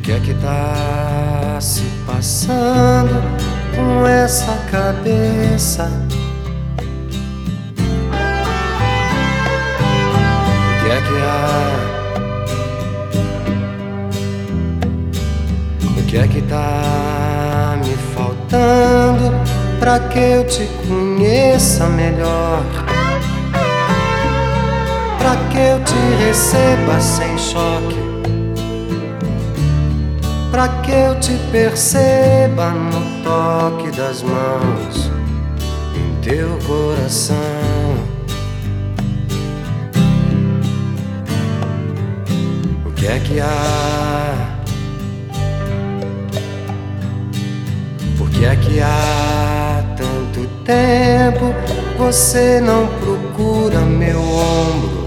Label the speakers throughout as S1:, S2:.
S1: que é que tá se passando com essa cabeça? O que é que há? O que é que tá me faltando pra que eu te conheça melhor? Pra que eu te receba sem choque? Pra que eu te perceba no toque das mãos em teu coração? O que é que há? Por que é que há tanto tempo você não procura meu ombro?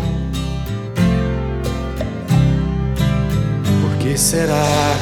S1: Por que será?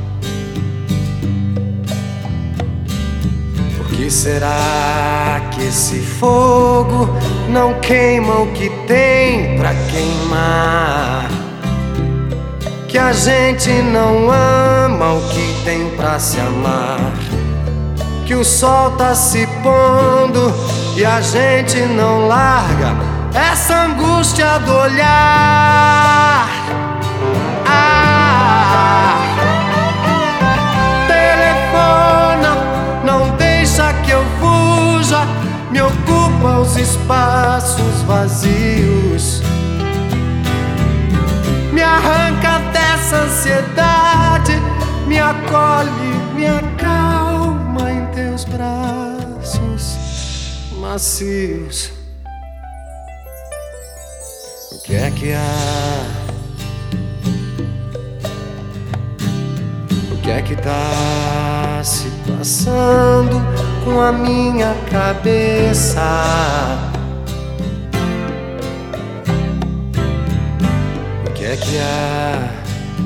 S1: Por que será que esse fogo não queima o que tem pra queimar? Que a gente não ama o que tem pra se amar? Que o sol tá se pondo e a gente não larga essa angústia do olhar. Telefona, não deixa que eu fuja, me ocupa os espaços vazios, me arranca dessa ansiedade, me acolhe, me acalma em teus braços macios. O que é que há? O que é que tá se passando com a minha cabeça? O que é que há?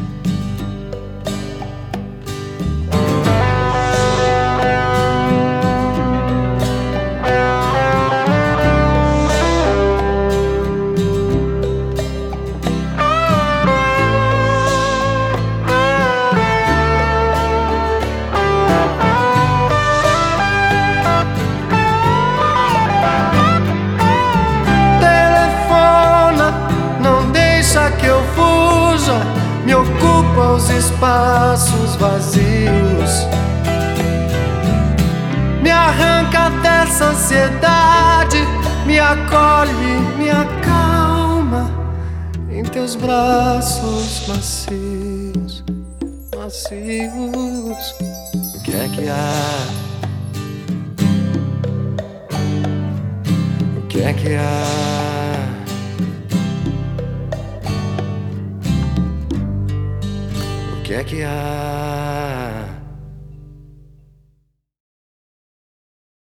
S1: Que eu fuja, me ocupa os espaços vazios, me arranca dessa ansiedade, me acolhe, me acalma em teus braços macios, macios. O que é que há? O que é que há? O que é que há?